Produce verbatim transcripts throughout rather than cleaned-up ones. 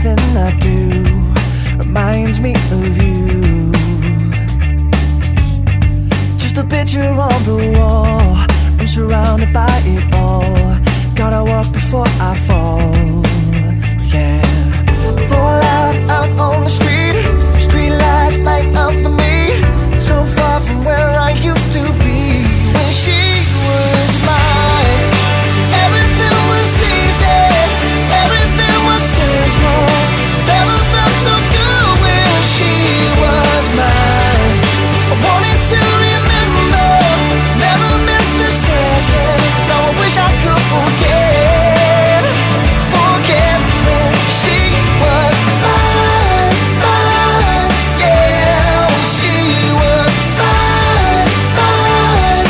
everything I do reminds me of you. Just a picture on the wall, I'm surrounded by it all. Gotta walk before I fall, yeah. Fall out, out on the street, street light, light up for me. So far from where I used to be. When she was mine, everything was easy, everything was simple. Never felt so good when she was mine. I wanted to remember, never missed a second. Now I wish I could forget, forget when she was mine, mine, yeah. When she was mine, mine,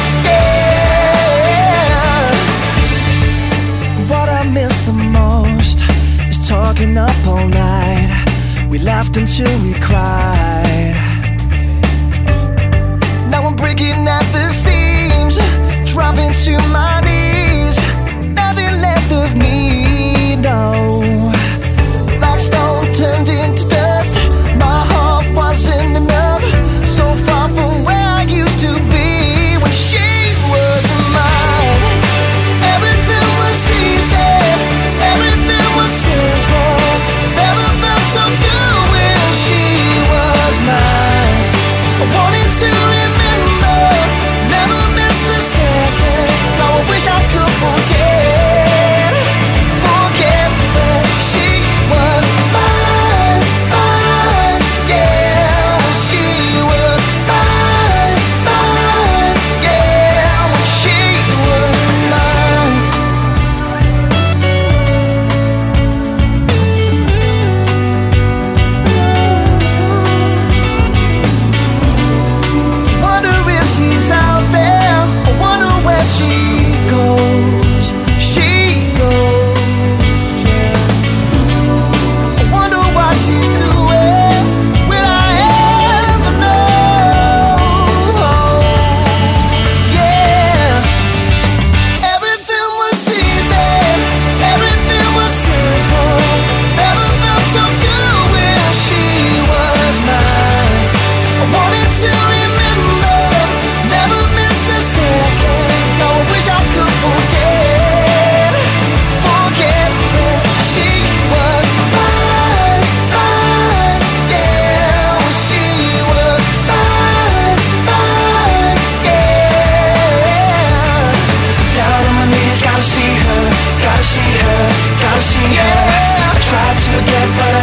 yeah. What I miss the most is talking up all night. We laughed until we cried. Now I'm breaking at the seams, dropping to my knees. Nothing left of me, no. Like stone turned into dust. My heart wasn't enough. So far from where I used to be. When she was mine, everything was easy, everything was simple. Never felt so good when she was mine. I wanted to remember, never missed a second. Now I wish I could forget, forget when she was mine, mine, yeah. When she was mine, mine, yeah. When she was mine. Wonder if she's out there. I wonder where she goes. She goes, yeah. I wonder what she's doing. Will I ever know? Yeah. Everything was easy, everything was simple. Never felt so good when she was mine. I wanted to remember, never missed a second. Now I wish I could forget, forget when she was mine, mine, yeah. When she was mine, mine, yeah. Down on my knees, gotta see her, gotta see her, gotta see her. I tried to get but